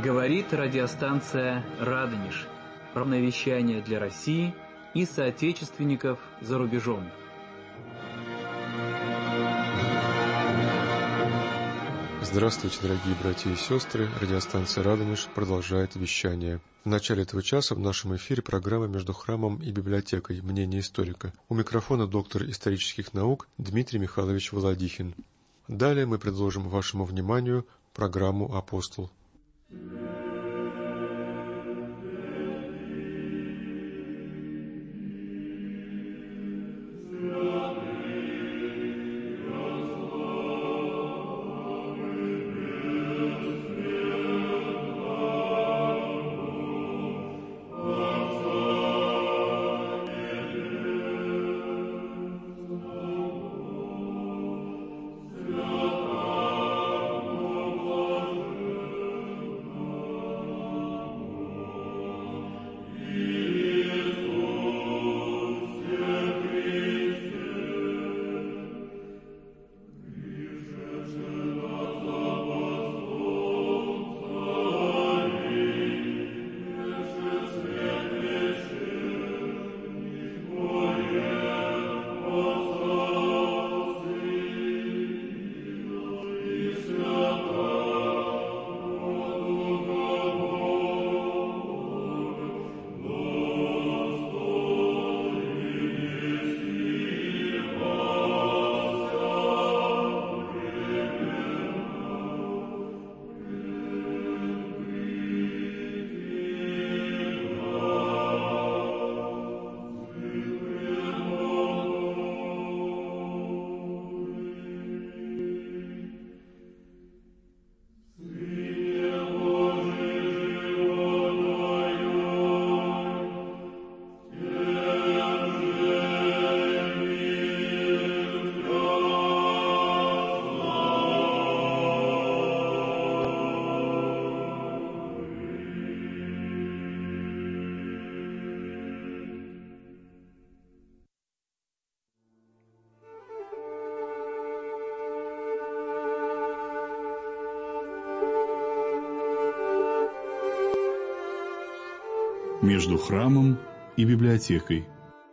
Говорит радиостанция «Радонеж». Правное вещание для России и соотечественников за рубежом. Здравствуйте, дорогие братья и сестры. Радиостанция «Радонеж» продолжает вещание. В начале этого часа в нашем эфире программа «Между храмом и библиотекой. Мнение историка». У микрофона доктор исторических наук Дмитрий Михайлович Володихин. Далее мы предложим вашему вниманию программу «Апостол». Между храмом и библиотекой.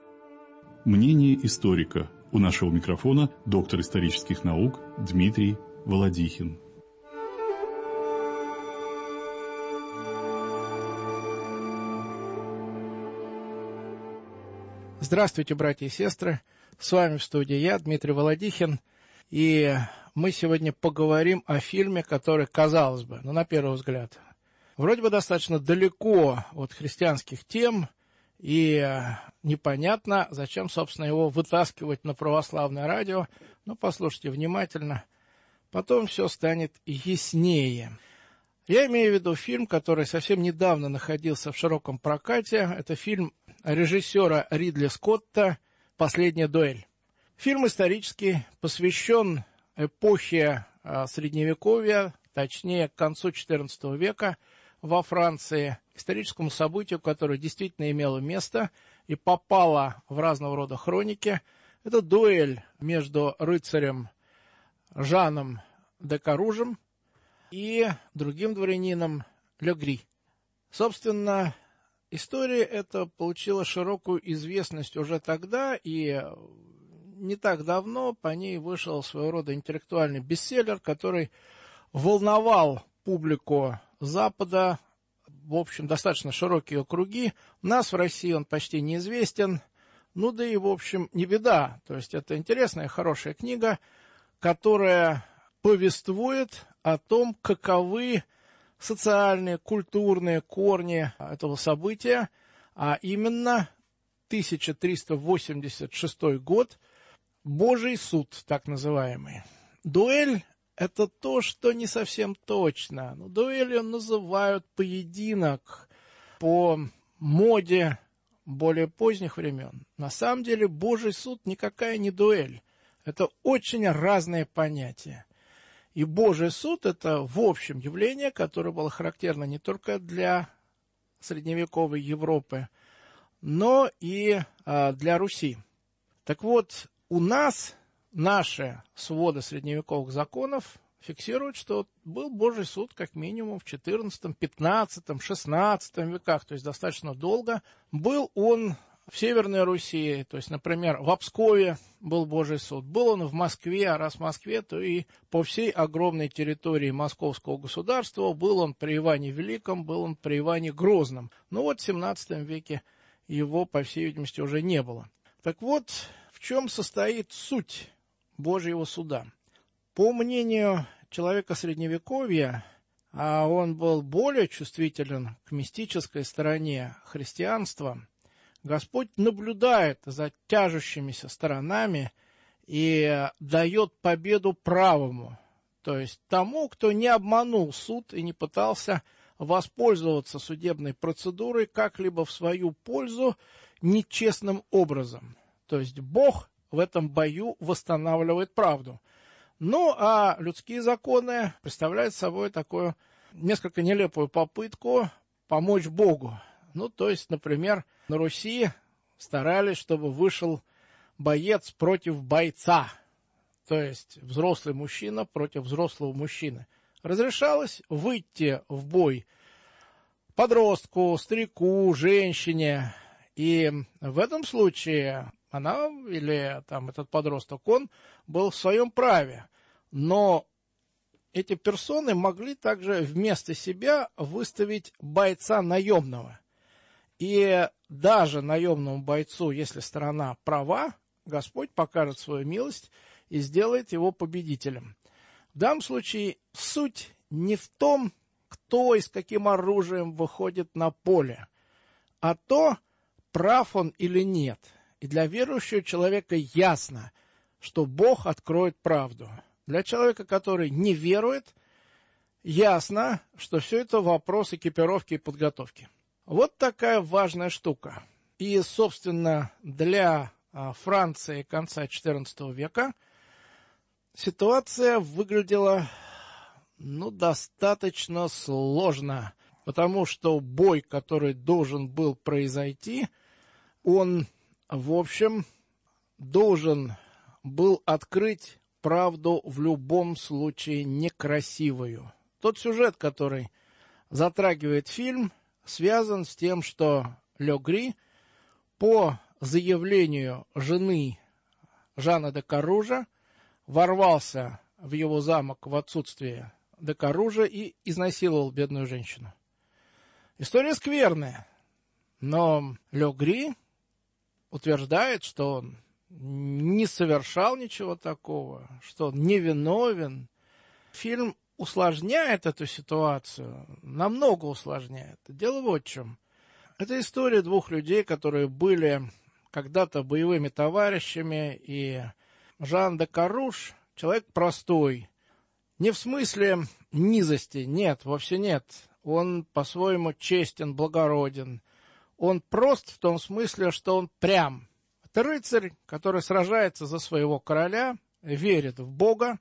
Мнение историка. У нашего микрофона доктор исторических наук Дмитрий Володихин. Здравствуйте, братья и сестры. С вами в студии я, Дмитрий Володихин. И мы сегодня поговорим о фильме, который, казалось бы, на первый взгляд, вроде бы достаточно далеко от христианских тем, и непонятно, зачем, собственно, его вытаскивать на православное радио. Но послушайте внимательно, потом все станет яснее. Я имею в виду фильм, который совсем недавно находился в широком прокате. Это фильм режиссера Ридли Скотта «Последняя дуэль». Фильм исторический, посвящен эпохе Средневековья, точнее, к концу XIV века, во Франции, историческому событию, которое действительно имело место и попало в разного рода хроники. Это дуэль между рыцарем Жаном де Каружем и другим дворянином Легри. Собственно, история эта получила широкую известность уже тогда, и не так давно по ней вышел своего рода интеллектуальный бестселлер, который волновал публику Запада, в общем, достаточно широкие круги. У нас в России он почти неизвестен, ну да и, в общем, не беда. То есть это интересная, хорошая книга, которая повествует о том, каковы социальные, культурные корни этого события, а именно 1386 год, Божий суд, так называемый. Дуэль — это то, что не совсем точно. Но дуэлью называют поединок по моде более поздних времен. На самом деле Божий суд никакая не дуэль. Это очень разные понятия. И Божий суд — это, в общем, явление, которое было характерно не только для средневековой Европы, но и для Руси. Так вот, у нас наши своды средневековых законов фиксирует, что был Божий суд как минимум в XIV, XV, XVI веках, то есть достаточно долго. Был он в Северной Руси, то есть, например, в Пскове был Божий суд. Был он в Москве, а раз в Москве, то и по всей огромной территории Московского государства. Был он при Иване Великом, был он при Иване Грозном. Но вот в XVII веке его, по всей видимости, уже не было. Так вот, в чем состоит суть Божьего суда? По мнению человека Средневековья, а он был более чувствителен к мистической стороне христианства, Господь наблюдает за тяжущимися сторонами и дает победу правому, то есть тому, кто не обманул суд и не пытался воспользоваться судебной процедурой как-либо в свою пользу нечестным образом. То есть Бог в этом бою восстанавливает правду. Ну, а людские законы представляют собой такую несколько нелепую попытку помочь Богу. Ну, то есть, например, на Руси старались, чтобы вышел боец против бойца, то есть взрослый мужчина против взрослого мужчины. Разрешалось выйти в бой подростку, старику, женщине, и в этом случае она или там этот подросток, он был в своем праве, но эти персоны могли также вместо себя выставить бойца наемного. И даже наемному бойцу, если сторона права, Господь покажет свою милость и сделает его победителем. В данном случае суть не в том, кто и с каким оружием выходит на поле, а то, прав он или нет. И для верующего человека ясно, что Бог откроет правду. Для человека, который не верует, ясно, что все это вопрос экипировки и подготовки. Вот такая важная штука. И, собственно, для Франции конца XIV века ситуация выглядела, достаточно сложно, потому что бой, который должен был произойти, он, в общем, должен был открыть правду в любом случае некрасивую. Тот сюжет, который затрагивает фильм, связан с тем, что Ле Гри по заявлению жены Жана де Карружа ворвался в его замок в отсутствие де Карружа и изнасиловал бедную женщину. История скверная, но Ле Гри утверждает, что он не совершал ничего такого, что он невиновен. Фильм усложняет эту ситуацию, намного усложняет. Дело вот в чем. Это история двух людей, которые были когда-то боевыми товарищами, и Жан де Карруж — человек простой. Не в смысле низости, нет, вовсе нет. Он по-своему честен, благороден. Он прост в том смысле, что он прям. Это рыцарь, который сражается за своего короля, верит в Бога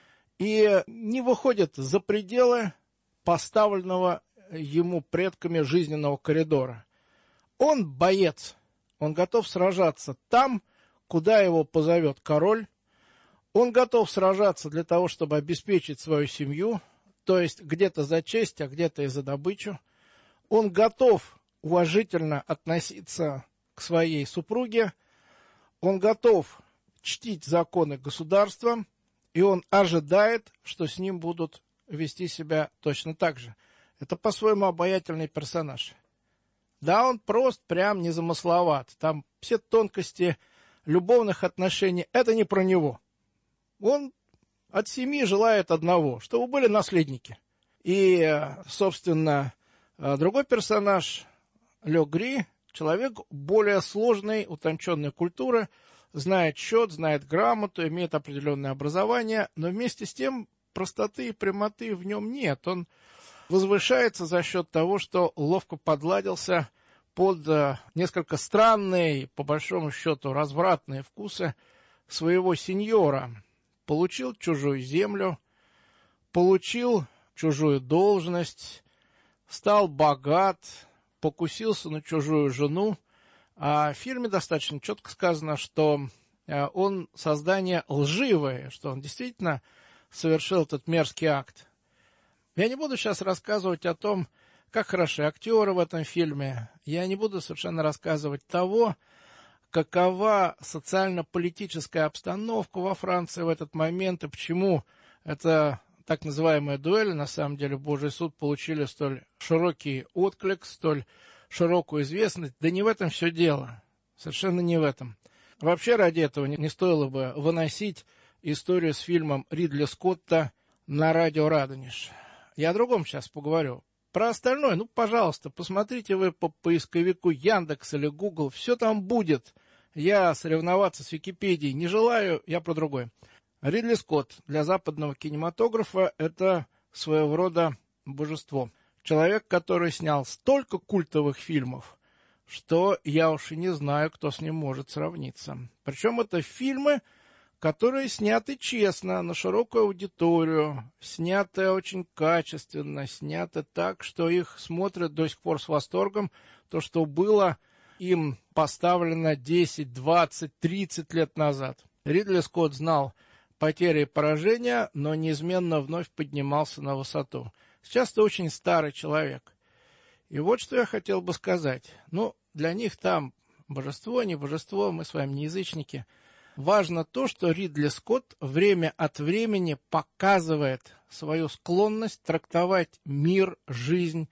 и не выходит за пределы поставленного ему предками жизненного коридора. Он боец, он готов сражаться там, куда его позовет король. Он готов сражаться для того, чтобы обеспечить свою семью, то есть где-то за честь, а где-то и за добычу. Он готов уважительно относиться к своей супруге, он готов чтить законы государства, и он ожидает, что с ним будут вести себя точно так же. Это по-своему обаятельный персонаж. Да, он прост, прям незамысловат. Там все тонкости любовных отношений — это не про него. Он от семьи желает одного, чтобы были наследники. И, собственно, другой персонаж, Ле Гри, человек более сложной, утонченной культуры, знает счет, знает грамоту, имеет определенное образование, но вместе с тем простоты и прямоты в нем нет. Он возвышается за счет того, что ловко подладился под несколько странные, по большому счету, развратные вкусы своего сеньора. Получил чужую землю, получил чужую должность, стал богат, покусился на чужую жену. А в фильме достаточно четко сказано, что он создание лживое, что он действительно совершил этот мерзкий акт. Я не буду сейчас рассказывать о том, как хороши актеры в этом фильме. Я не буду совершенно рассказывать того, какова социально-политическая обстановка во Франции в этот момент и почему эта так называемая дуэль, на самом деле Божий суд, получили столь широкий отклик, столь широкую известность. Да не в этом все дело. Совершенно не в этом. Вообще ради этого не стоило бы выносить историю с фильмом Ридли Скотта на радио «Радонеж». Я о другом сейчас поговорю. Про остальное, пожалуйста, посмотрите вы по поисковику Яндекс или Google, все там будет. Я соревноваться с Википедией не желаю, я про другое. Ридли Скотт для западного кинематографа – это своего рода божество. Человек, который снял столько культовых фильмов, что я уж и не знаю, кто с ним может сравниться. Причем это фильмы, которые сняты честно, на широкую аудиторию, сняты очень качественно, сняты так, что их смотрят до сих пор с восторгом. То, что было им поставлено 10, 20, 30 лет назад. Ридли Скотт знал потери и поражения, но неизменно вновь поднимался на высоту. Сейчас это очень старый человек. И вот что я хотел бы сказать. Для них там божество, не божество, мы с вами не язычники. Важно то, что Ридли Скотт время от времени показывает свою склонность трактовать мир, жизнь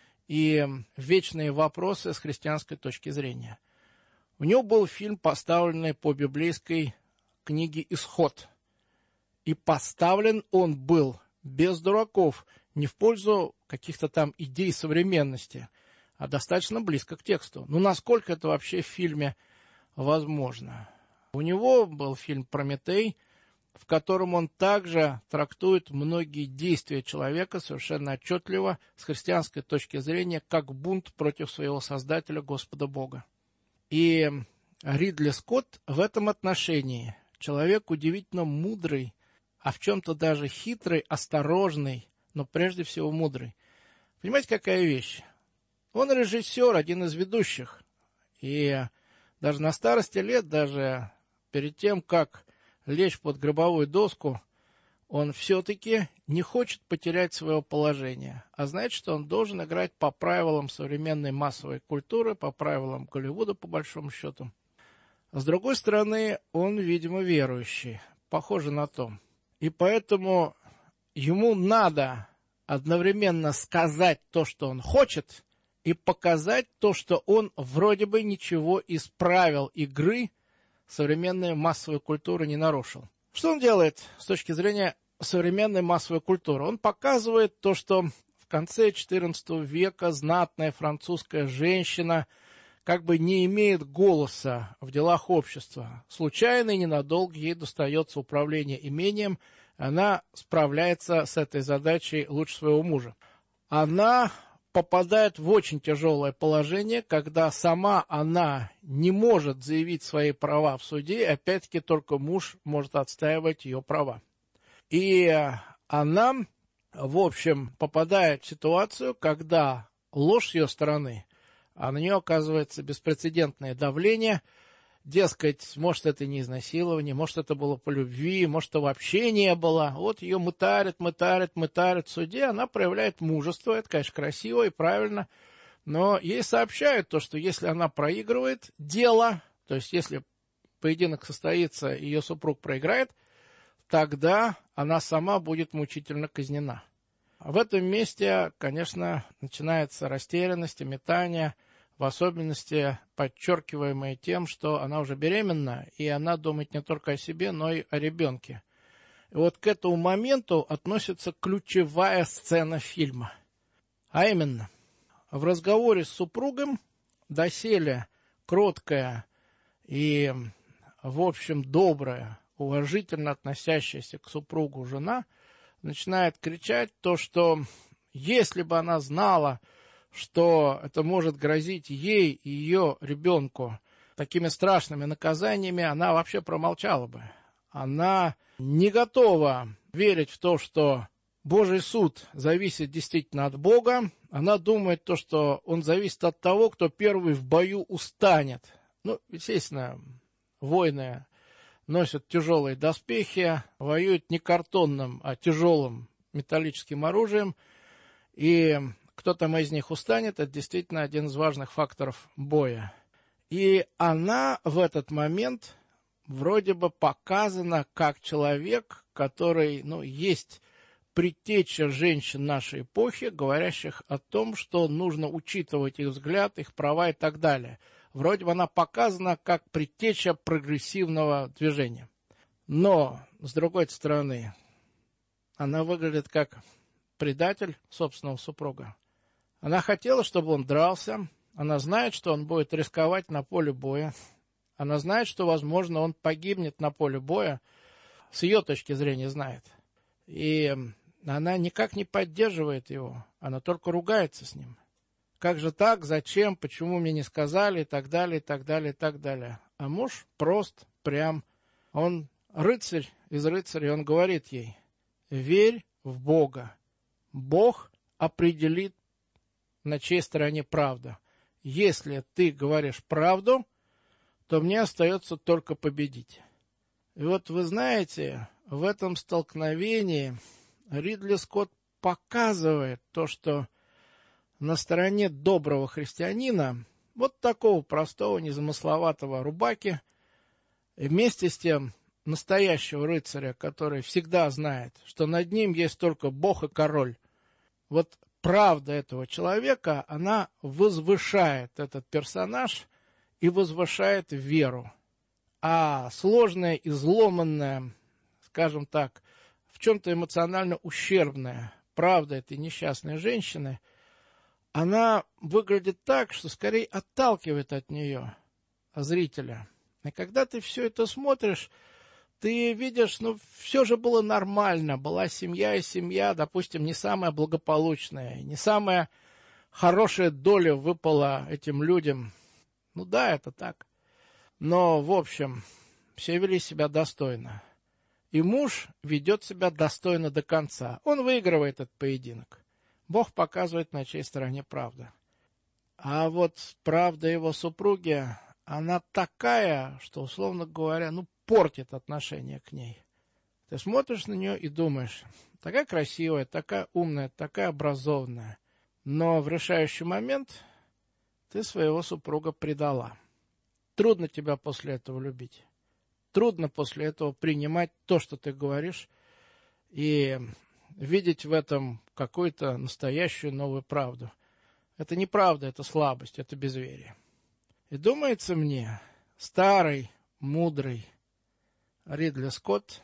и вечные вопросы с христианской точки зрения. У него был фильм, поставленный по библейской книге «Исход». И поставлен он был без дураков, не в пользу каких-то там идей современности, а достаточно близко к тексту. Насколько это вообще в фильме возможно? У него был фильм «Прометей», в котором он также трактует многие действия человека совершенно отчетливо с христианской точки зрения, как бунт против своего Создателя Господа Бога. И Ридли Скотт в этом отношении человек удивительно мудрый, а в чем-то даже хитрый, осторожный, но прежде всего мудрый. Понимаете, какая вещь? Он режиссер, один из ведущих. И даже на старости лет, даже перед тем, как лечь под гробовую доску, он все-таки не хочет потерять свое положение, а знает, что он должен играть по правилам современной массовой культуры, по правилам Голливуда, по большому счету. С другой стороны, он, видимо, верующий, похоже на то. И поэтому ему надо одновременно сказать то, что он хочет, и показать то, что он вроде бы ничего из правил игры современной массовой культуры не нарушил. Что он делает с точки зрения современной массовой культуры? Он показывает то, что в конце XIV века знатная французская женщина как бы не имеет голоса в делах общества. Случайно и ненадолго ей достается управление имением, она справляется с этой задачей лучше своего мужа. Она попадает в очень тяжелое положение, когда сама она не может заявить свои права в суде, и опять-таки только муж может отстаивать ее права. И она, в общем, попадает в ситуацию, когда ложь с ее стороны, а на нее оказывается беспрецедентное давление, дескать, может, это не изнасилование, может, это было по любви, может, это вообще не было. Вот ее мытарят в суде, она проявляет мужество, это, конечно, красиво и правильно, но ей сообщают то, что если она проигрывает дело, то есть если поединок состоится, ее супруг проиграет, тогда она сама будет мучительно казнена. В этом месте, конечно, начинается растерянность и метание, в особенности подчеркиваемое тем, что она уже беременна, и она думает не только о себе, но и о ребенке. И вот к этому моменту относится ключевая сцена фильма. А именно, в разговоре с супругом доселе кроткая и, в общем, добрая, уважительно относящаяся к супругу жена начинает кричать то, что если бы она знала, что это может грозить ей и ее ребенку такими страшными наказаниями, она вообще промолчала бы. Она не готова верить в то, что Божий суд зависит действительно от Бога. Она думает то, что он зависит от того, кто первый в бою устанет. Естественно, воины носят тяжелые доспехи, воюют не картонным, а тяжелым металлическим оружием. И кто там из них устанет, это действительно один из важных факторов боя. И она в этот момент вроде бы показана как человек, который, есть предтеча женщин нашей эпохи, говорящих о том, что нужно учитывать их взгляд, их права и так далее. Вроде бы она показана как предтеча прогрессивного движения. Но, с другой стороны, она выглядит как предатель собственного супруга. Она хотела, чтобы он дрался. Она знает, что он будет рисковать на поле боя. Она знает, что, возможно, он погибнет на поле боя. С ее точки зрения знает. И она никак не поддерживает его. Она только ругается с ним. Как же так? Зачем? Почему мне не сказали? И так далее, и так далее, и так далее. А муж прост, прям. Он рыцарь из рыцарей. Он говорит ей: верь в Бога. Бог определит, на чьей стороне правда. Если ты говоришь правду, то мне остается только победить. И вот вы знаете, в этом столкновении Ридли Скотт показывает то, что на стороне доброго христианина, вот такого простого, незамысловатого рубаки, и вместе с тем настоящего рыцаря, который всегда знает, что над ним есть только Бог и король. Вот правда этого человека, она возвышает этот персонаж и возвышает веру. А сложная, изломанная, скажем так, в чем-то эмоционально ущербная правда этой несчастной женщины, она выглядит так, что скорее отталкивает от нее зрителя. И когда ты все это смотришь, ты видишь, все же было нормально, была семья, и семья, допустим, не самая благополучная, не самая хорошая доля выпала этим людям. Да, это так. Но, в общем, все вели себя достойно. И муж ведет себя достойно до конца. Он выигрывает этот поединок. Бог показывает, на чьей стороне правда. А вот правда его супруги, она такая, что, условно говоря, портит отношение к ней. Ты смотришь на нее и думаешь: такая красивая, такая умная, такая образованная. Но в решающий момент ты своего супруга предала. Трудно тебя после этого любить. Трудно после этого принимать то, что ты говоришь, и видеть в этом какую-то настоящую новую правду. Это не правда, это слабость, это безверие. И думается мне, старый, мудрый Ридли Скотт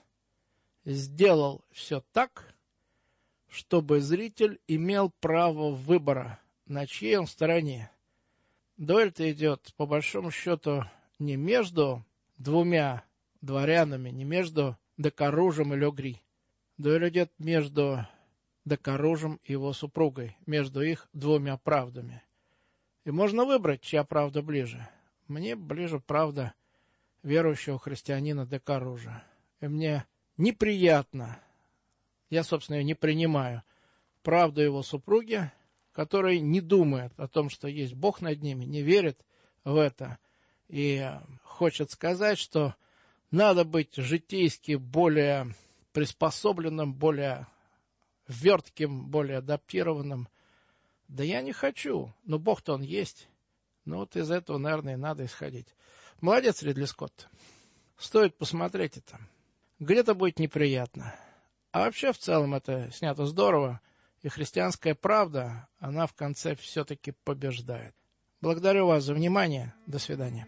сделал все так, чтобы зритель имел право выбора, на чьей он стороне. Дуэль-то идет, по большому счету, не между двумя дворянами, не между Декаружем и Легри. Дуэль идет между Декаружем и его супругой, между их двумя правдами. И можно выбрать, чья правда ближе. Мне ближе правда верующего христианина Декаружа. И мне неприятно, я, собственно, ее не принимаю, правду его супруги, который не думает о том, что есть Бог над ними, не верит в это и хочет сказать, что надо быть житейски более приспособленным, более вертким, более адаптированным. Да я не хочу, но Бог-то он есть. Вот из этого, наверное, и надо исходить. Молодец, Ридли Скотт. Стоит посмотреть это. Где-то будет неприятно. А вообще, в целом, это снято здорово. И христианская правда, она в конце все-таки побеждает. Благодарю вас за внимание. До свидания.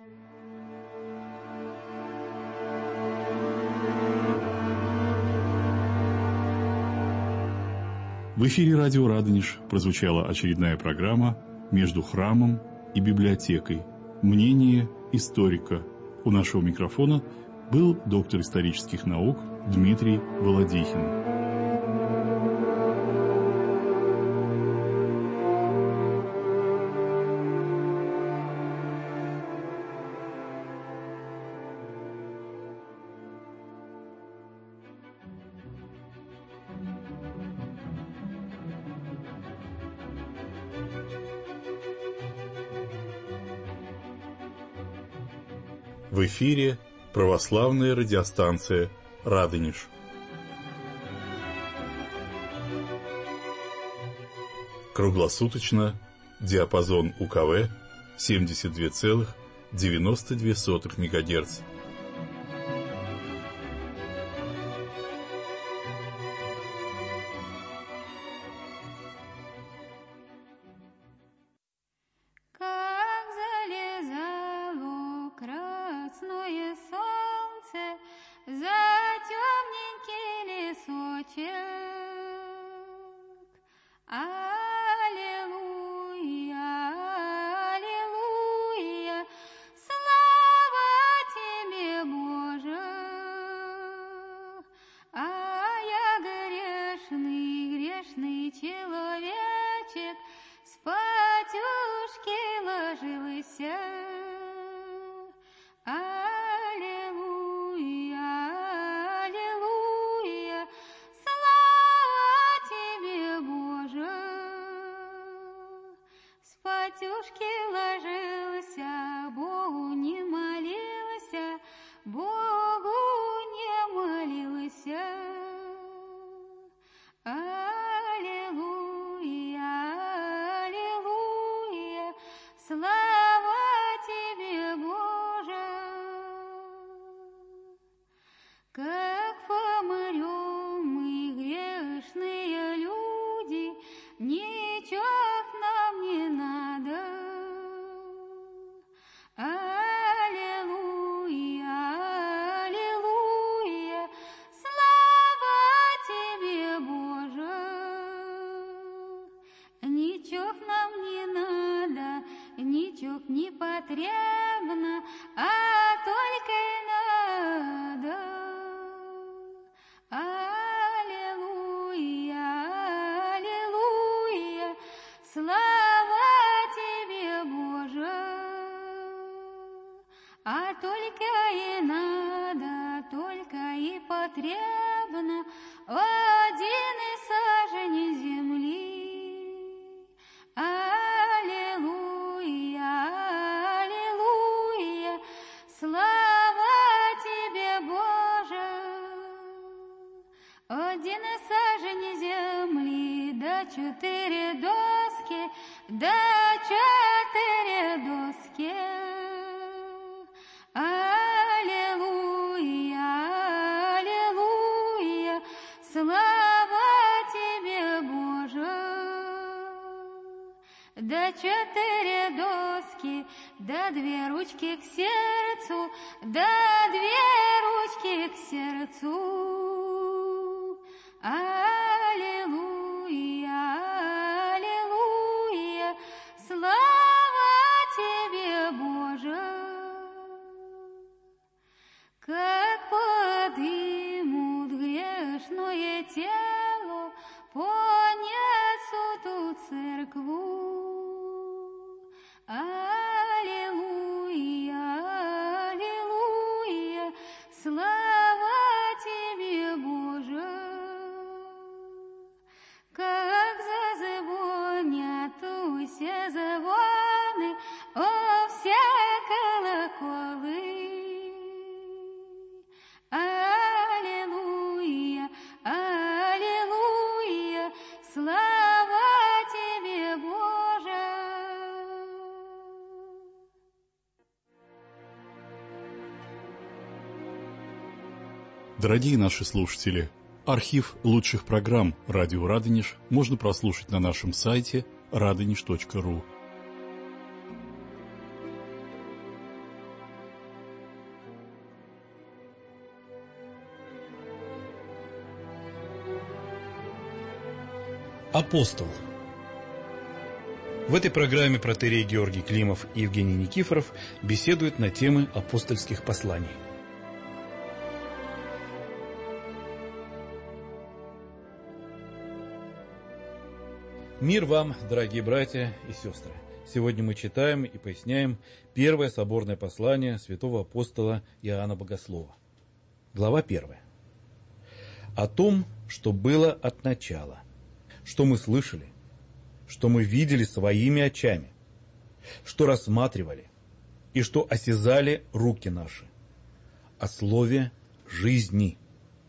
В эфире радио «Радонеж» прозвучала очередная программа «Между храмом и библиотекой. Мнение историка». У нашего микрофона был доктор исторических наук Дмитрий Володихин. В эфире Православная радиостанция «Радонеж». Круглосуточно, диапазон УКВ 72,92 МГц. Батюшки ложился, Богу не молился, Богу не молился. Аллилуйя, аллилуйя, слава тебе, Боже. Как помрем мы, грешные люди, ничего нам не надо. Аллилуйя, аллилуйя, слава тебе, Боже. Ничего нам не надо, ничего не потребно, а только и надо. Аллилуйя, аллилуйя, слава тебе, Боже. А только и надо, только и потребно один и сажень земли. Аллилуйя, аллилуйя, слава тебе, Боже. Один и сажень земли, да 4 доски, да 4 доски. Аллилуйя, аллилуйя, слава тебе, Боже. Да 4 доски, да 2 ручки к сердцу, да 2 ручки к сердцу. Аллилуйя, аллилуйя, слава тебе, Боже. Как подымут грешное тело, понесут у церкву. Аллилуйя, аллилуйя, слава тебе, Боже. Как зазвонят усе звоны, о, все колоколы. Аллилуйя, аллилуйя, слава тебе, Боже. Дорогие наши слушатели, архив лучших программ «Радио Радонеж» можно прослушать на нашем сайте radonеж.ру. Апостол. В этой программе протоиерей Георгий Климов и Евгений Никифоров беседуют на темы апостольских посланий. Мир вам, дорогие братья и сестры! Сегодня мы читаем и поясняем первое соборное послание святого апостола Иоанна Богослова. Глава 1. О том, что было от начала, что мы слышали, что мы видели своими очами, что рассматривали и что осязали руки наши, о слове жизни.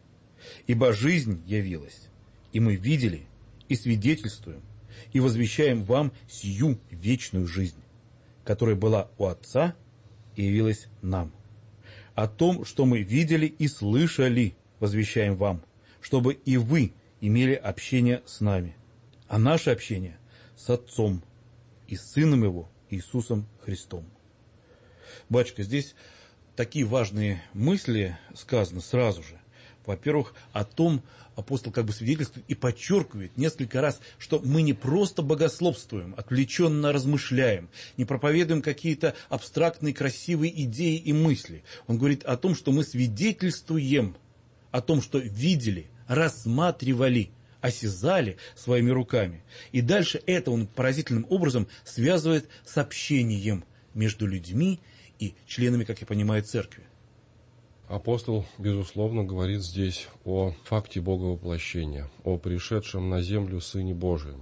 Ибо жизнь явилась, и мы видели, и свидетельствуем, и возвещаем вам сию вечную жизнь, которая была у Отца и явилась нам. О том, что мы видели и слышали, возвещаем вам, чтобы и вы имели общение с нами. А наше общение с Отцом и с Сыном Его, Иисусом Христом. Батюшка, здесь такие важные мысли сказаны сразу же. Во-первых, о том апостол как бы свидетельствует и подчеркивает несколько раз, что мы не просто богословствуем, отвлеченно размышляем, не проповедуем какие-то абстрактные красивые идеи и мысли. Он говорит о том, что мы свидетельствуем о том, что видели, рассматривали, осязали своими руками. И дальше это он поразительным образом связывает с общением между людьми и членами, как я понимаю, церкви. Апостол, безусловно, говорит здесь о факте Боговоплощения, о пришедшем на землю Сыне Божием.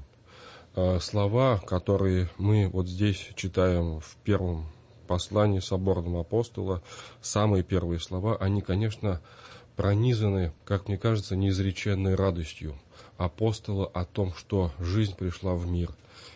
Слова, которые мы вот здесь читаем в первом послании соборного апостола, самые первые слова, они, конечно, пронизаны, как мне кажется, неизреченной радостью апостола о том, что жизнь пришла в мир.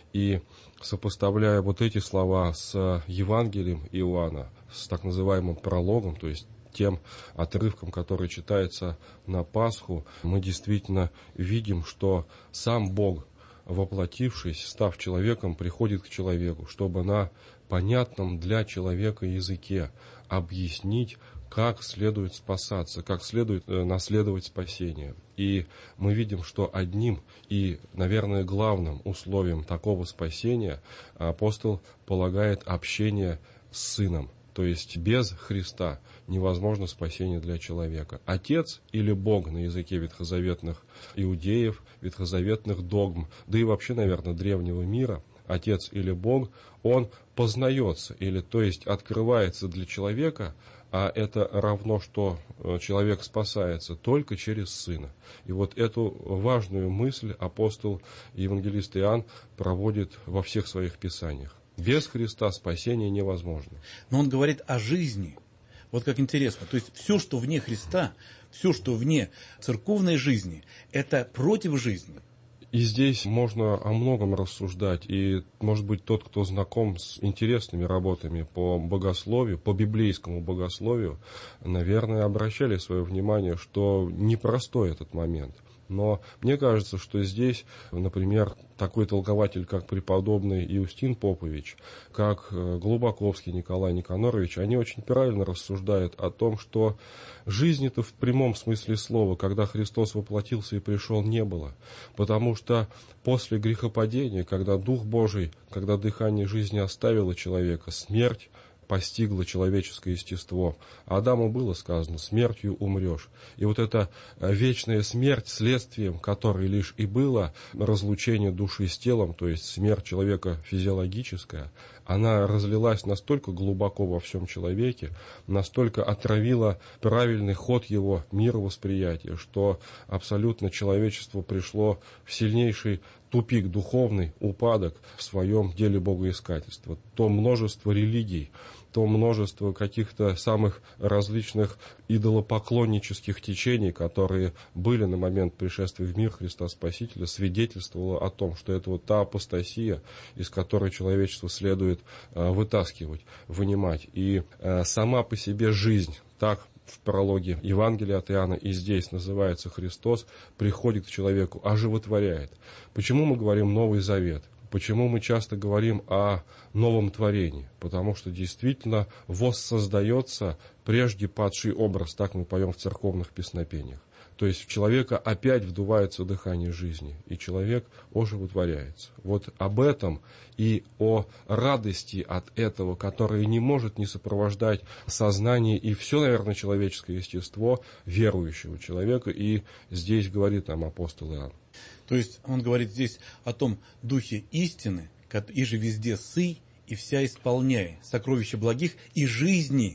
И сопоставляя вот эти слова с Евангелием Иоанна, с так называемым прологом, то есть тем отрывком, который читается на Пасху, мы действительно видим, что сам Бог, воплотившись, став человеком, приходит к человеку, чтобы на понятном для человека языке объяснить, как следует спасаться, как следует наследовать спасение. И мы видим, что одним и, наверное, главным условием такого спасения апостол полагает общение с Сыном. То есть без Христа невозможно спасение для человека. Отец или Бог на языке ветхозаветных иудеев, ветхозаветных догм, да и вообще, наверное, древнего мира, Отец или Бог, он познается, или, то есть открывается для человека, а это равно, что человек спасается только через Сына. И вот эту важную мысль апостол и евангелист Иоанн проводит во всех своих писаниях. Без Христа спасение невозможно. Но он говорит о жизни. Вот как интересно. То есть все, что вне Христа, все, что вне церковной жизни, это против жизни. И здесь можно о многом рассуждать. И, может быть, тот, кто знаком с интересными работами по богословию, по библейскому богословию, наверное, обращали свое внимание, что непростой этот момент. Но мне кажется, что здесь, например, такой толкователь, как преподобный Иустин Попович, как Глубоковский Николай Никанорович, они очень правильно рассуждают о том, что жизни-то в прямом смысле слова, когда Христос воплотился и пришел, не было. Потому что после грехопадения, когда Дух Божий, когда дыхание жизни оставило человека, смерть постигло человеческое естество. Адаму было сказано: смертью умрешь. И вот эта вечная смерть, следствием которой лишь и было разлучение души с телом, то есть смерть человека физиологическая, она разлилась настолько глубоко во всем человеке, настолько отравила правильный ход его мировосприятия, что абсолютно человечество пришло в сильнейший тупик, духовный упадок в своем деле богоискательства. То множество религий, то множество каких-то самых различных идолопоклоннических течений, которые были на момент пришествия в мир Христа Спасителя, свидетельствовало о том, что это вот та апостасия, из которой человечество следует вытаскивать, вынимать. И сама по себе жизнь, так в прологе Евангелия от Иоанна и здесь называется Христос, приходит к человеку, оживотворяет. Почему мы говорим Новый Завет? Почему мы часто говорим о новом творении? Потому что действительно воссоздается прежде падший образ, так мы поем в церковных песнопениях. То есть в человека опять вдувается дыхание жизни, и человек оживотворяется. Вот об этом и о радости от этого, которая не может не сопровождать сознание и все, наверное, человеческое естество верующего человека. И здесь говорит нам апостол Иоанн. То есть он говорит здесь о том духе истины, и же везде сый, и вся исполняй, сокровища благих и жизни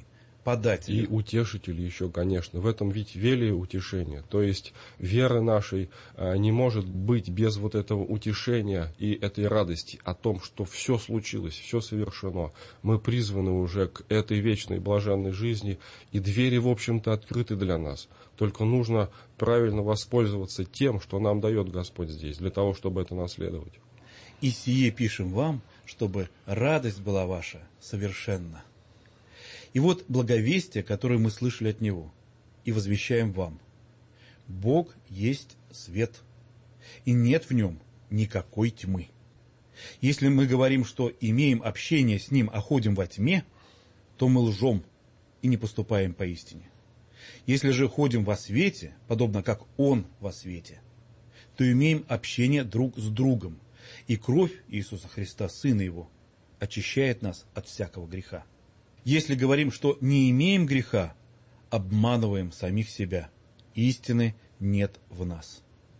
податель. И утешитель еще, конечно. В этом ведь велие утешение. То есть веры нашей не может быть без вот этого утешения и этой радости о том, что все случилось, все совершено. Мы призваны уже к этой вечной блаженной жизни, и двери, в общем-то, открыты для нас. Только нужно правильно воспользоваться тем, что нам дает Господь здесь, для того, чтобы это наследовать. И сие пишем вам, чтобы радость была ваша совершенна. И вот благовестие, которое мы слышали от Него, и возвещаем вам. Бог есть свет, и нет в нем никакой тьмы. Если мы говорим, что имеем общение с Ним, а ходим во тьме, то мы лжем и не поступаем поистине. Если же ходим во свете, подобно как Он во свете, то имеем общение друг с другом, и кровь Иисуса Христа, Сына Его, очищает нас от всякого греха. Если говорим, что не имеем греха, обманываем самих себя. Истины нет в нас.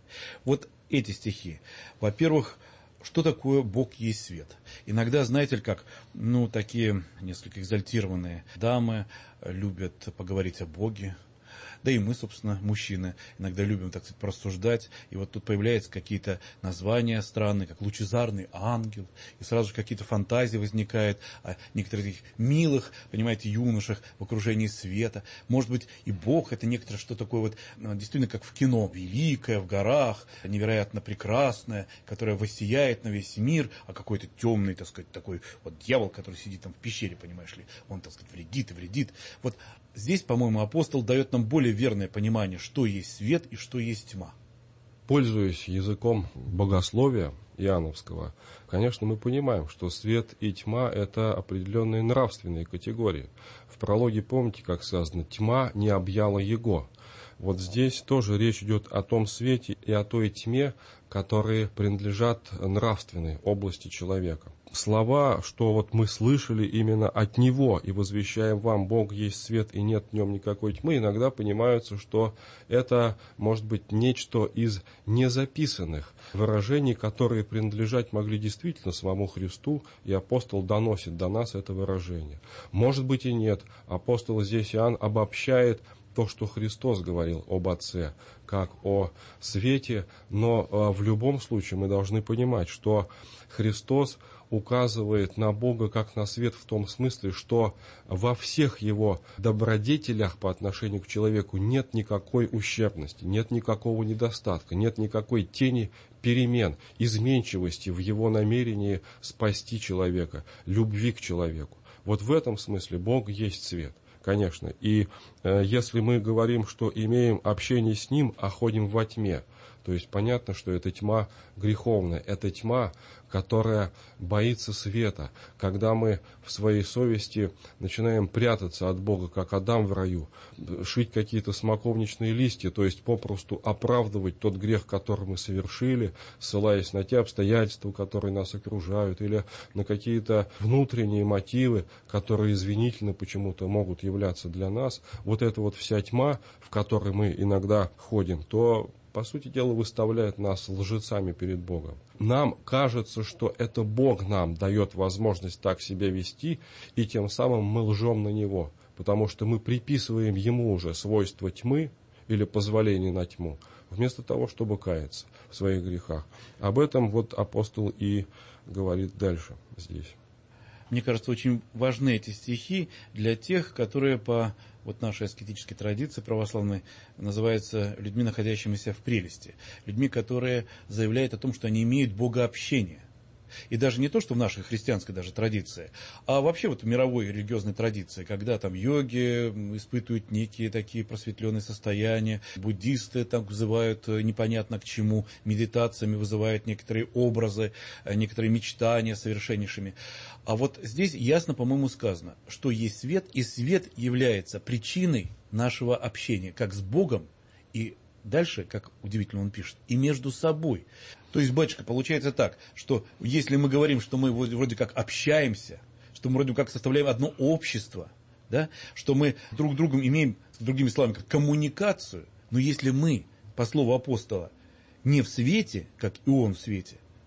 Вот эти стихи. Во-первых, что такое Бог есть свет? Иногда, знаете, как, такие несколько экзальтированные дамы любят поговорить о Боге. Да и мы, собственно, мужчины, иногда любим, так сказать, порассуждать. И вот тут появляются какие-то названия странные, как лучезарный ангел. И сразу же какие-то фантазии возникают о некоторых милых, понимаете, юношах в окружении света. Может быть, и Бог это некоторое, что такое вот, действительно, как в кино. Великое, в горах, невероятно прекрасное, которое воссияет на весь мир. А какой-то темный, так сказать, такой вот дьявол, который сидит там в пещере, понимаешь ли, он, так сказать, вредит и вредит. Вот здесь, по-моему, апостол дает нам более верное понимание, что есть свет и что есть тьма. Пользуясь языком богословия иоанновского, конечно, мы понимаем, что свет и тьма – это определенные нравственные категории. В прологе, помните, как сказано, «тьма не объяла его». Вот здесь тоже речь идет о том свете и о той тьме, которые принадлежат нравственной области человека. Слова, что вот мы слышали именно от Него и возвещаем вам, Бог есть свет и нет в нем никакой тьмы, иногда понимаются, что это может быть нечто из незаписанных выражений, которые принадлежать могли действительно самому Христу, и апостол доносит до нас это выражение. Может быть и нет. Апостол здесь Иоанн обобщает то, что Христос говорил об Отце, как о свете, но в любом случае мы должны понимать, что Христос указывает на Бога как на свет в том смысле, что во всех Его добродетелях по отношению к человеку нет никакой ущербности, нет никакого недостатка, нет никакой тени перемен, изменчивости в Его намерении спасти человека, любви к человеку. Вот в этом смысле Бог есть свет. Конечно, и если мы говорим, что имеем общение с Ним, а ходим во тьме, то есть понятно, что это тьма греховная, это тьма, которая боится света, когда мы в своей совести начинаем прятаться от Бога, как Адам в раю, шить какие-то смоковничные листья, то есть попросту оправдывать тот грех, который мы совершили, ссылаясь на те обстоятельства, которые нас окружают, или на какие-то внутренние мотивы, которые извинительно почему-то могут являться для нас. Вот эта вот вся тьма, в которой мы иногда ходим, то по сути дела, выставляет нас лжецами перед Богом. Нам кажется, что это Бог нам дает возможность так себя вести, и тем самым мы лжем на Него, потому что мы приписываем Ему уже свойства тьмы или позволение на тьму, вместо того, чтобы каяться в своих грехах. Об этом вот апостол и говорит дальше здесь. Мне кажется, очень важны эти стихи для тех, которые по нашей аскетической традиции православной называются людьми, находящимися в прелести. Людьми, которые заявляют о том, что они имеют богообщение. И даже не то, что в нашей христианской даже традиции, а вообще в мировой религиозной традиции, когда там йоги испытывают некие такие просветленные состояния, буддисты там вызывают непонятно к чему, медитациями вызывают некоторые образы, некоторые мечтания совершеннейшими. А вот здесь ясно, по-моему, сказано, что есть свет, и свет является причиной нашего общения, как с Богом, и дальше, как удивительно он пишет, и между собой. То есть, батюшка, получается так, что если мы говорим, что мы вроде как общаемся, что мы вроде как составляем одно общество, да, что мы друг с другом имеем, другими словами, как коммуникацию, но если мы, по слову апостола, не в свете, как и он в свете,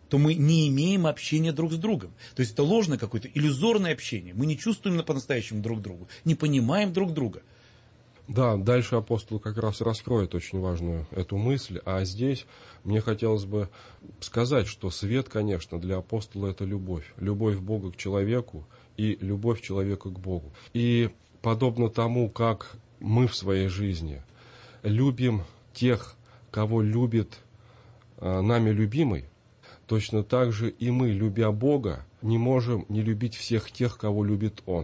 то мы не имеем общения друг с другом. То есть это ложное какое-то, иллюзорное общение. Мы не чувствуем по-настоящему друг друга, не понимаем друг друга. Да, дальше апостол как раз раскроет очень важную эту мысль. А здесь мне хотелось бы сказать, что свет, конечно, для апостола это любовь. Любовь Бога к человеку и любовь человека к Богу. И подобно тому, как мы в своей жизни любим тех, кого любит нами любимый, точно так же и мы, любя Бога, не можем не любить всех тех, кого любит Он.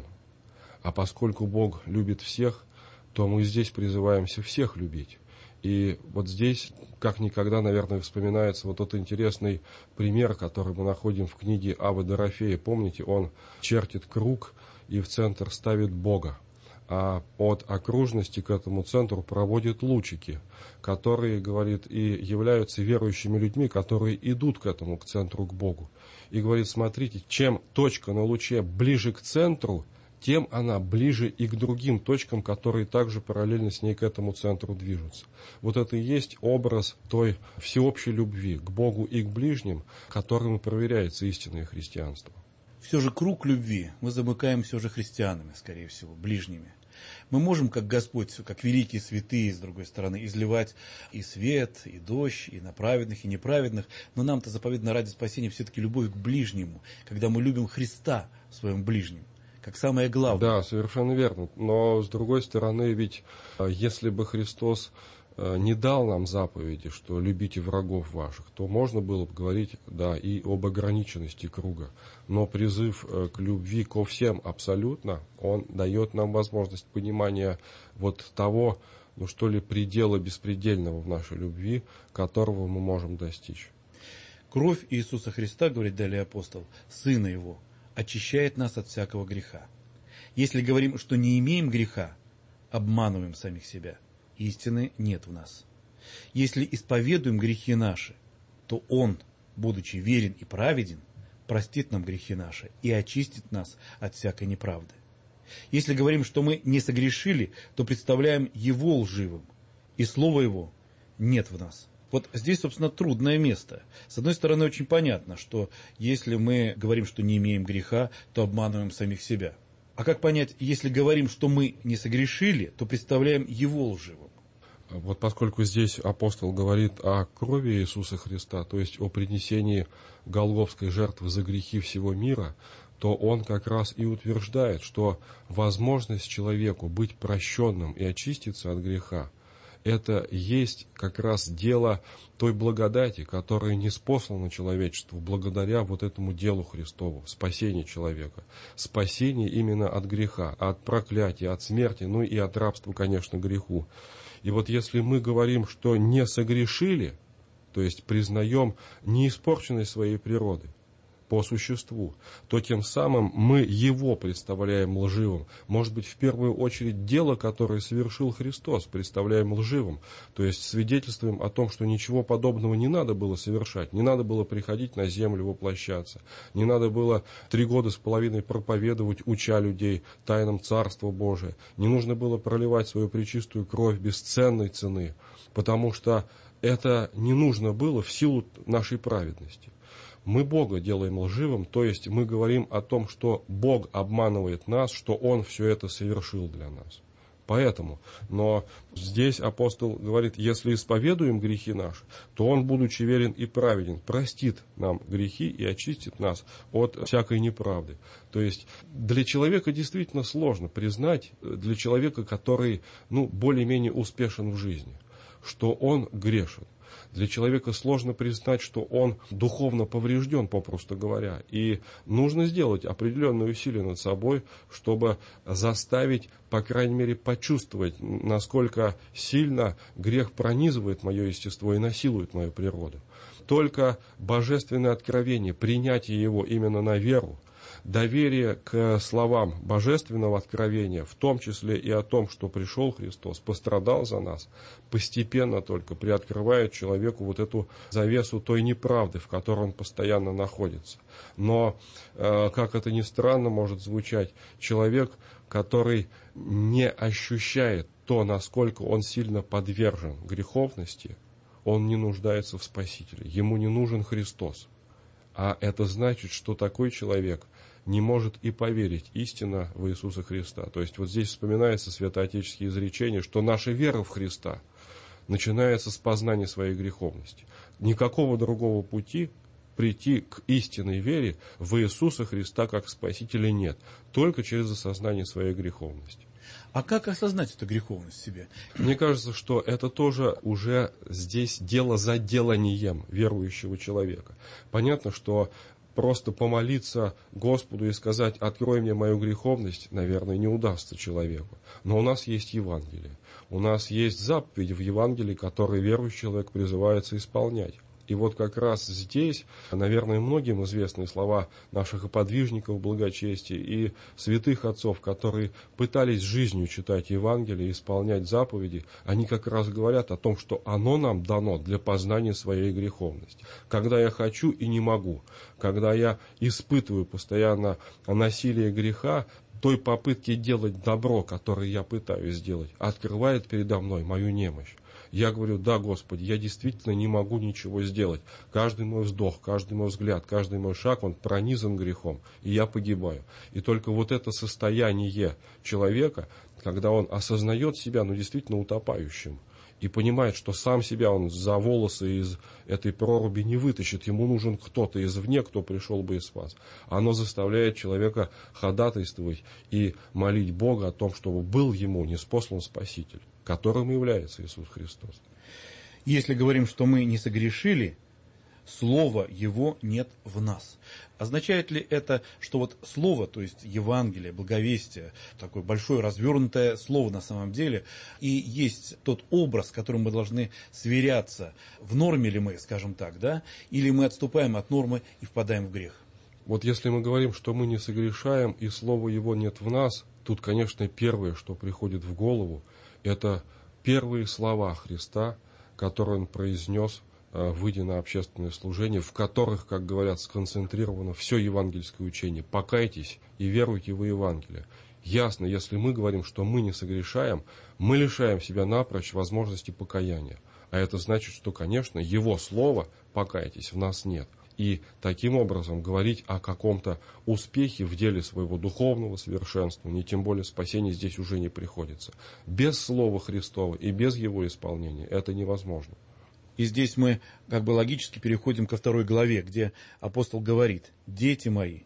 А поскольку Бог любит всех, то мы здесь призываемся всех любить. И вот здесь, как никогда, наверное, вспоминается вот тот интересный пример, который мы находим в книге Аввы Дорофея. Помните, он чертит круг и в центр ставит Бога. А от окружности к этому центру проводит лучики, которые, говорит, и являются верующими людьми, которые идут к этому, к центру, к Богу. И говорит, смотрите, чем точка на луче ближе к центру, тем она ближе и к другим точкам, которые также параллельно с ней к этому центру движутся. Вот это и есть образ той всеобщей любви к Богу и к ближним, которым проверяется истинное христианство. Все же круг любви мы замыкаем все же христианами, скорее всего, ближними. Мы можем, как Господь, как великие святые, с другой стороны, изливать и свет, и дождь, и на праведных, и неправедных, но нам-то заповедано ради спасения все-таки любовь к ближнему, когда мы любим Христа в своем ближнем, как самое главное. Да, совершенно верно. Но, с другой стороны, ведь если бы Христос не дал нам заповеди, что любите врагов ваших, то можно было бы говорить, да, и об ограниченности круга. Но призыв к любви ко всем абсолютно, он дает нам возможность понимания вот того, ну что ли, предела беспредельного в нашей любви, которого мы можем достичь. Кровь Иисуса Христа, говорит далее апостол, Сына Его, очищает нас от всякого греха. Если говорим, что не имеем греха, обманываем самих себя. Истины нет в нас. Если исповедуем грехи наши, то Он, будучи верен и праведен, простит нам грехи наши и очистит нас от всякой неправды. Если говорим, что мы не согрешили, то представляем Его лживым, и Слова Его нет в нас. Вот здесь, собственно, трудное место. С одной стороны, очень понятно, что если мы говорим, что не имеем греха, то обманываем самих себя. А как понять, если говорим, что мы не согрешили, то представляем Его лживым? Вот поскольку здесь апостол говорит о крови Иисуса Христа, то есть о принесении голгофской жертвы за грехи всего мира, то он как раз и утверждает, что возможность человеку быть прощенным и очиститься от греха, это есть как раз дело той благодати, которая ниспослана человечеству благодаря вот этому делу Христову, спасению человека. Спасение именно от греха, от проклятия, от смерти, ну и от рабства, конечно, греху. И вот если мы говорим, что не согрешили, то есть признаем неиспорченность своей природы по существу, то тем самым мы Его представляем лживым. Может быть, в первую очередь дело, которое совершил Христос, представляем лживым. То есть свидетельствуем о том, что ничего подобного не надо было совершать, не надо было приходить на землю, воплощаться, не надо было 3 года с половиной проповедовать, уча людей тайнам Царства Божия, не нужно было проливать свою пречистую кровь бесценной цены, потому что это не нужно было в силу нашей праведности. Мы Бога делаем лживым, то есть мы говорим о том, что Бог обманывает нас, что Он все это совершил для нас. Поэтому, но здесь апостол говорит, если исповедуем грехи наши, то Он, будучи верен и праведен, простит нам грехи и очистит нас от всякой неправды. То есть для человека действительно сложно признать, для человека, который более-менее успешен в жизни, что он грешен. Для человека сложно признать, что он духовно поврежден, попросту говоря. И нужно сделать определенные усилия над собой, чтобы заставить, по крайней мере, почувствовать, насколько сильно грех пронизывает мое естество и насилует мою природу. Только божественное откровение, принятие его именно на веру, доверие к словам божественного откровения, в том числе и о том, что пришел Христос, пострадал за нас, постепенно только приоткрывает человеку вот эту завесу той неправды, в которой он постоянно находится. Но, как это ни странно может звучать, человек, который не ощущает то, насколько он сильно подвержен греховности, он не нуждается в Спасителе, ему не нужен Христос. А это значит, что такой человек не может и поверить истинно в Иисуса Христа. То есть вот здесь вспоминается святоотеческие изречения, что наша вера в Христа начинается с познания своей греховности. Никакого другого пути прийти к истинной вере в Иисуса Христа как Спасителя нет. Только через осознание своей греховности. А как осознать эту греховность в себе? Мне кажется, что это тоже уже здесь дело за деланием верующего человека. Понятно, что просто помолиться Господу и сказать: «Открой мне мою греховность», наверное, не удастся человеку. Но у нас есть Евангелие. У нас есть заповеди в Евангелии, которые верующий человек призывается исполнять. И вот как раз здесь, наверное, многим известны слова наших подвижников благочестия и святых отцов, которые пытались жизнью читать Евангелие, исполнять заповеди. Они как раз говорят о том, что оно нам дано для познания своей греховности. Когда я хочу и не могу, когда я испытываю постоянно насилие греха, той попытки делать добро, которое я пытаюсь сделать, открывает передо мной мою немощь. Я говорю: да, Господи, я действительно не могу ничего сделать. Каждый мой вздох, каждый мой взгляд, каждый мой шаг, он пронизан грехом, и я погибаю. И только вот это состояние человека, когда он осознает себя, действительно утопающим, и понимает, что сам себя он за волосы из этой проруби не вытащит, ему нужен кто-то извне, кто пришел бы и спас. Оно заставляет человека ходатайствовать и молить Бога о том, чтобы был ему ниспослан Спаситель, которым является Иисус Христос. Если говорим, что мы не согрешили, Слова Его нет в нас. Означает ли это, что вот Слово, то есть Евангелие, благовестие, такое большое развернутое Слово на самом деле, и есть тот образ, которым мы должны сверяться, в норме ли мы, скажем так, да, или мы отступаем от нормы и впадаем в грех? Вот если мы говорим, что мы не согрешаем и Слова Его нет в нас, тут, конечно, первое, что приходит в голову, это первые слова Христа, которые Он произнес, выйдя на общественное служение, в которых, как говорят, сконцентрировано все евангельское учение. Покайтесь и веруйте в Евангелие. Ясно, если мы говорим, что мы не согрешаем, мы лишаем себя напрочь возможности покаяния. А это значит, что, конечно, Его Слово «покайтесь» в нас нет. И таким образом говорить о каком-то успехе в деле своего духовного совершенствования, тем более спасения, здесь уже не приходится. Без Слова Христова и без Его исполнения это невозможно. И здесь мы как бы логически переходим ко 2 главе, где апостол говорит: «Дети мои,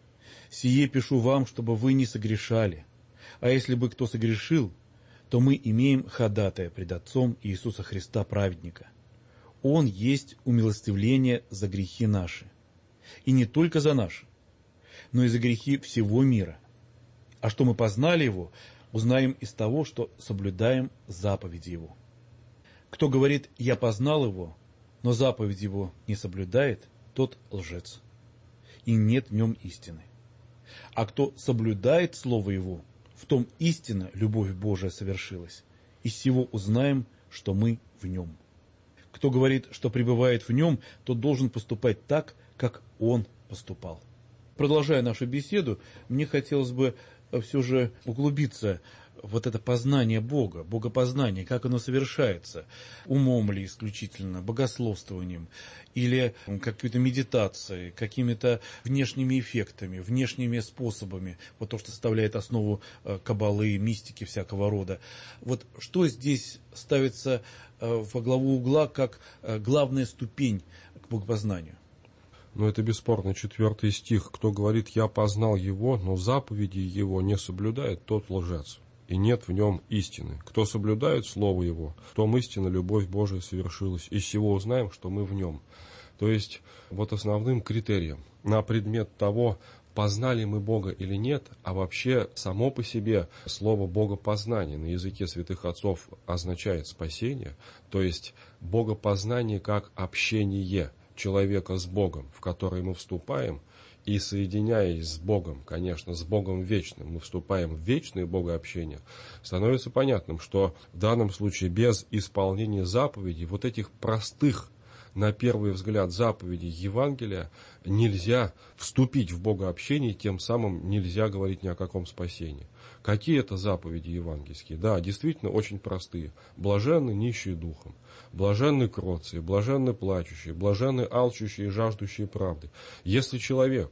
сие пишу вам, чтобы вы не согрешали. А если бы кто согрешил, то мы имеем ходатая пред Отцом Иисуса Христа праведника. Он есть умилостивление за грехи наши. И не только за наши, но и за грехи всего мира. А что мы познали Его, узнаем из того, что соблюдаем заповеди Его. Кто говорит: я познал Его, но заповедь Его не соблюдает, тот лжец, и нет в нем истины. А кто соблюдает Слово Его, в том истинно любовь Божия совершилась. Из сего узнаем, что мы в Нем. Кто говорит, что пребывает в Нем, тот должен поступать так, как Он поступал». Продолжая нашу беседу, мне хотелось бы все же углубиться вот это познание Бога, богопознание, как оно совершается, умом ли исключительно, богословствованием, или какой-то медитацией, какими-то внешними эффектами, внешними способами, вот то, что составляет основу каббалы, мистики всякого рода. Вот что здесь ставится во главу угла как главная ступень к богопознанию? Но это бесспорно 4 стих. Кто говорит: я познал Его, но заповеди Его не соблюдает, тот лжец. И нет в нем истины. Кто соблюдает Слово Его, в том истинно любовь Божия совершилась. Из сего узнаем, что мы в Нем. То есть, вот основным критерием на предмет того, познали мы Бога или нет, а вообще само по себе слово «богопознание» на языке святых отцов означает спасение, то есть богопознание как общение человека с Богом, в которое мы вступаем, и соединяясь с Богом, конечно, с Богом вечным, мы вступаем в вечное богообщение, становится понятным, что в данном случае без исполнения заповедей, вот этих простых на первый взгляд, заповеди Евангелия, нельзя вступить в богообщение, тем самым нельзя говорить ни о каком спасении. Какие это заповеди евангельские? Да, действительно очень простые. Блаженны нищие духом, блаженны кроткие, блаженны плачущие, блаженны алчущие и жаждущие правды. Если человек,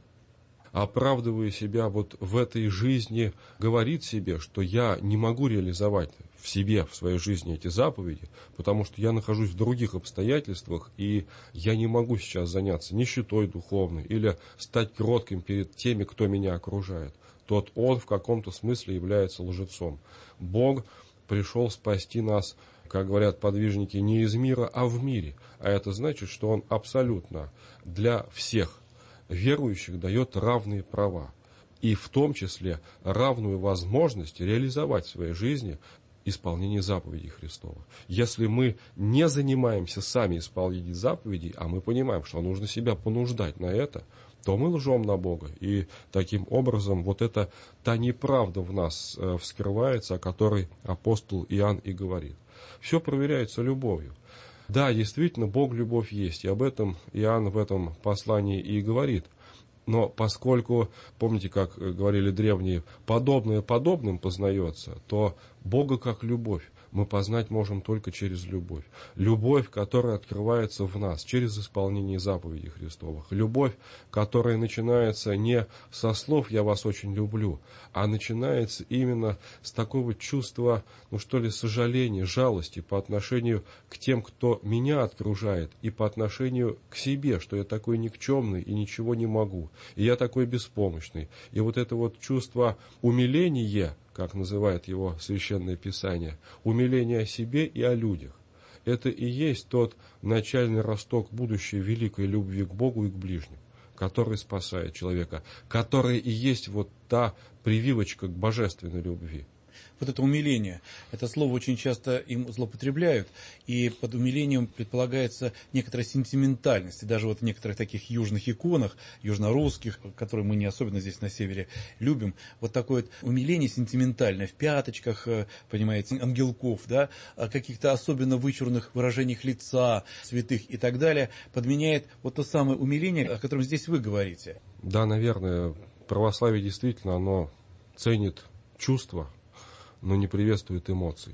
оправдывая себя вот в этой жизни, говорит себе, что я не могу реализовать в себе, в своей жизни эти заповеди, потому что я нахожусь в других обстоятельствах, и я не могу сейчас заняться нищетой духовной или стать кротким перед теми, кто меня окружает, то он в каком-то смысле является лжецом. Бог пришел спасти нас, как говорят подвижники, не из мира, а в мире. А это значит, что Он абсолютно для всех верующих дает равные права. И в том числе равную возможность реализовать в своей жизни исполнение заповедей Христова. Если мы не занимаемся сами исполнением заповедей, а мы понимаем, что нужно себя понуждать на это, то мы лжем на Бога. И таким образом вот эта та неправда в нас вскрывается, о которой апостол Иоанн и говорит. Все проверяется любовью. Да, действительно, Бог любовь есть, и об этом Иоанн в этом послании и говорит. Но поскольку, помните, как говорили древние, подобное подобным познается, то Бога как любовь мы познать можем только через любовь. Любовь, которая открывается в нас через исполнение заповедей Христовых. Любовь, которая начинается не со слов «я вас очень люблю», а начинается именно с такого чувства, сожаления, жалости по отношению к тем, кто меня окружает, и по отношению к себе, что я такой никчемный и ничего не могу, и я такой беспомощный. И вот это вот чувство умиления, как называет его Священное Писание, умиление о себе и о людях. Это и есть тот начальный росток будущей великой любви к Богу и к ближним, который спасает человека, который и есть вот та прививочка к божественной любви. Вот это умиление, это слово очень часто им злоупотребляют, и под умилением предполагается некоторая сентиментальность. И даже вот в некоторых таких южных иконах, южнорусских, которые мы не особенно здесь на севере любим, вот такое вот умиление сентиментальное в пяточках, понимаете, ангелков, да, каких-то особенно вычурных выражениях лица, святых и так далее, подменяет вот то самое умиление, о котором здесь вы говорите. Да, наверное, православие действительно, оно ценит чувства, но не приветствует эмоций.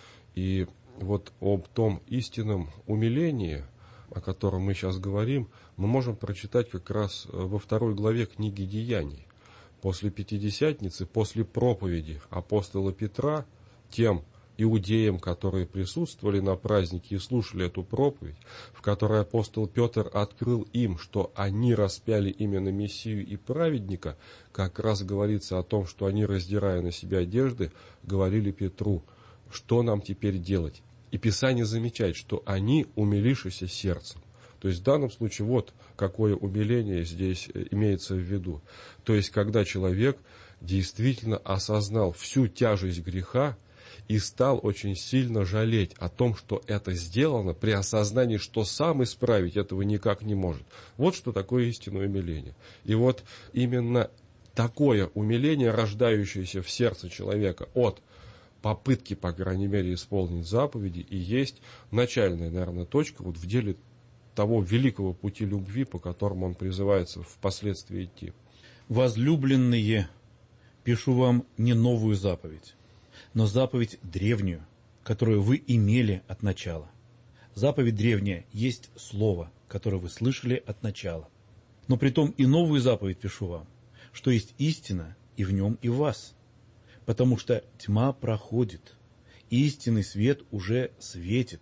И вот об том истинном умилении, о котором мы сейчас говорим, мы можем прочитать как раз во 2 главе книги Деяний. После Пятидесятницы, после проповеди апостола Петра, тем иудеям, которые присутствовали на празднике и слушали эту проповедь, в которой апостол Петр открыл им, что они распяли именно Мессию и праведника, как раз говорится о том, что они, раздирая на себя одежды, говорили Петру, что нам теперь делать. И Писание замечает, что они умилившиеся сердцем. То есть в данном случае вот какое умиление здесь имеется в виду. То есть когда человек действительно осознал всю тяжесть греха, и стал очень сильно жалеть о том, что это сделано, при осознании, что сам исправить этого никак не может. Вот что такое истинное умиление. И вот именно такое умиление, рождающееся в сердце человека от попытки, по крайней мере, исполнить заповеди, и есть начальная, наверное, точка вот в деле того великого пути любви, по которому он призывается впоследствии идти. «Возлюбленные, пишу вам не новую заповедь, но заповедь древнюю, которую вы имели от начала. Заповедь древняя есть слово, которое вы слышали от начала. Но притом и новую заповедь пишу вам, что есть истина и в нем и в вас. Потому что тьма проходит, и истинный свет уже светит».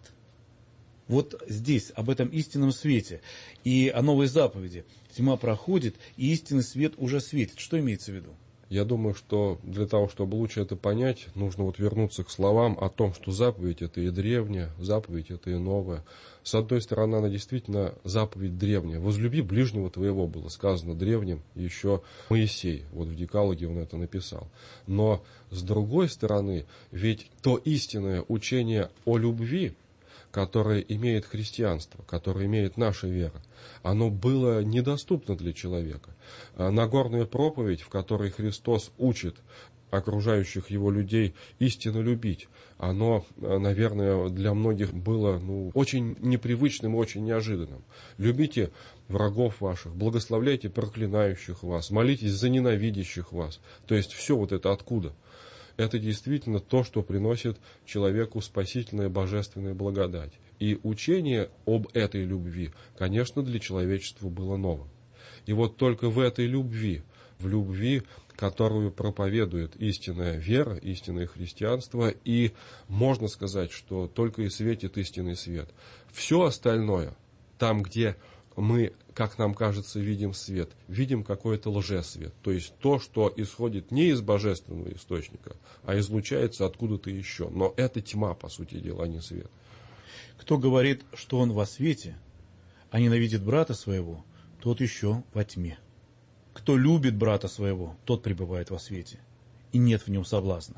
Вот здесь, об этом истинном свете и о новой заповеди. Тьма проходит, и истинный свет уже светит. Что имеется в виду? Я думаю, что для того, чтобы лучше это понять, нужно вот вернуться к словам о том, что заповедь это и древняя, заповедь это и новая. С одной стороны, она действительно заповедь древняя. «Возлюби ближнего твоего» было сказано древним еще Моисей. Вот в Декалоге он это написал. Но с другой стороны, ведь то истинное учение о любви, которое имеет христианство, которое имеет наша вера, оно было недоступно для человека. Нагорная проповедь, в которой Христос учит окружающих его людей истинно любить, оно, наверное, для многих было очень непривычным и очень неожиданным. Любите врагов ваших, благословляйте проклинающих вас, молитесь за ненавидящих вас. То есть все вот это откуда? Это действительно то, что приносит человеку спасительная божественная благодать. И учение об этой любви, конечно, для человечества было новым. И вот только в этой любви, в любви, которую проповедует истинная вера, истинное христианство, и можно сказать, что только и светит истинный свет. Все остальное, там, где мы, как нам кажется, видим свет, видим какой-то лжесвет. То есть то, что исходит не из божественного источника, а излучается откуда-то еще. Но это тьма, по сути дела, а не свет. Кто говорит, что он во свете, а ненавидит брата своего, тот еще во тьме. Кто любит брата своего, тот пребывает во свете, и нет в нем соблазна.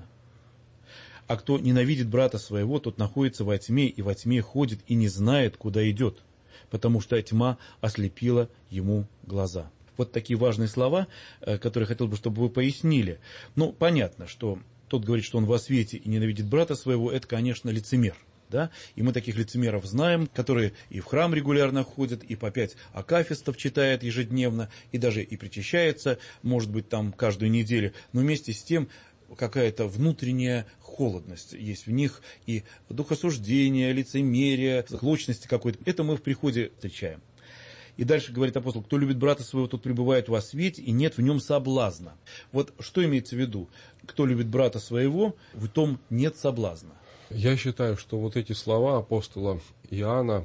А кто ненавидит брата своего, тот находится во тьме, и во тьме ходит, и не знает, куда идет, потому что тьма ослепила ему глаза. Вот такие важные слова, которые хотел бы, чтобы вы пояснили. Понятно, что тот говорит, что он во свете и ненавидит брата своего, это, конечно, лицемер. Да? И мы таких лицемеров знаем, которые и в храм регулярно ходят, и по 5 акафистов читают ежедневно, и даже и причащается, может быть, там каждую неделю. Но вместе с тем какая-то внутренняя холодность есть в них, и духосуждение, лицемерие, склочности какой-то. Это мы в приходе встречаем. И дальше говорит апостол: кто любит брата своего, тот пребывает во свете, и нет в нем соблазна. Вот что имеется в виду? Кто любит брата своего, в том нет соблазна. Я считаю, что вот эти слова апостола Иоанна